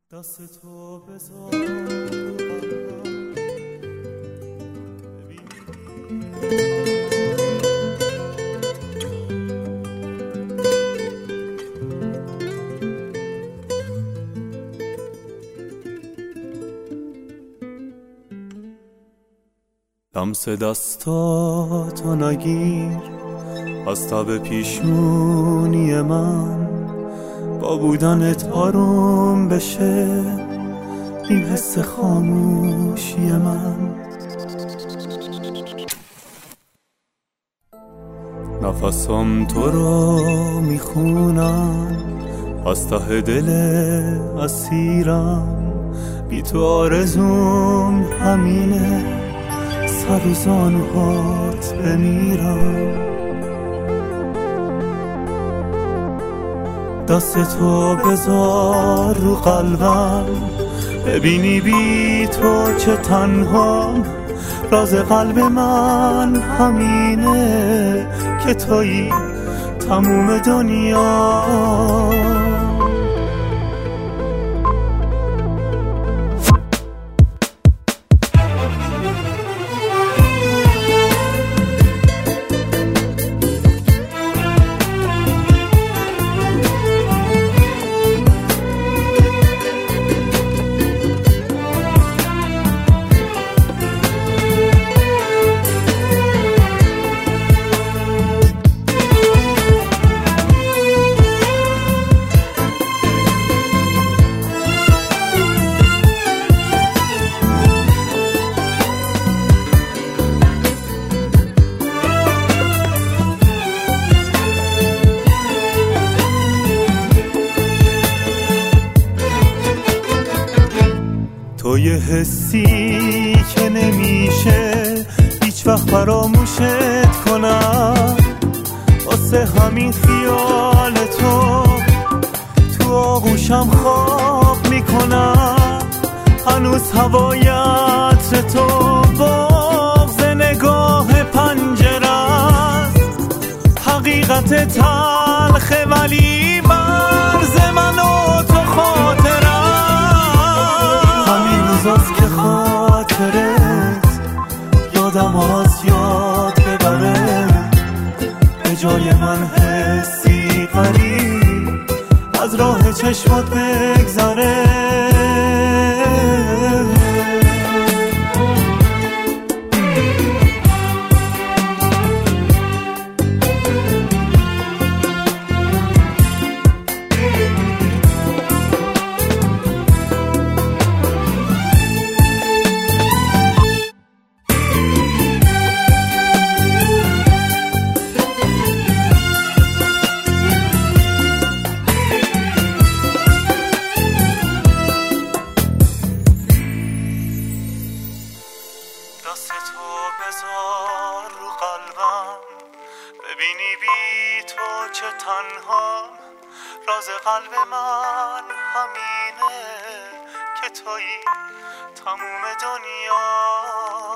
دست تو بذار لمس دستاتو نگیر از تب پیشونی من، با بودنت آروم بشه این حس خاموشی من. نفسم تو رو میخونم از ته دل اسیرم، بی تو آرزوم همینه سر و زانوهات بمیرم. دست تو بذار رو قلبم ببینی بی تو چه تنهام، راز قلب من همینه که تویی تموم دنیا. تو یه حسی که نمیشه هیچ وقت فراموشت کنم، واسه همین خیال تو آغوشم خواب میکنم. هنوز هوای عطر تو بغض نگاه پنجره است، حقیقت تلخه ولی مرز من و تو خاطره. روزاست که خاطرت یادم از یاد ببره، به جای من حسی غریب از راه چشمات بگذره. دست تو بذار رو قلبم ببینی بی تو چه تنهام، راز قلب من همینه که تویی تموم دنیا.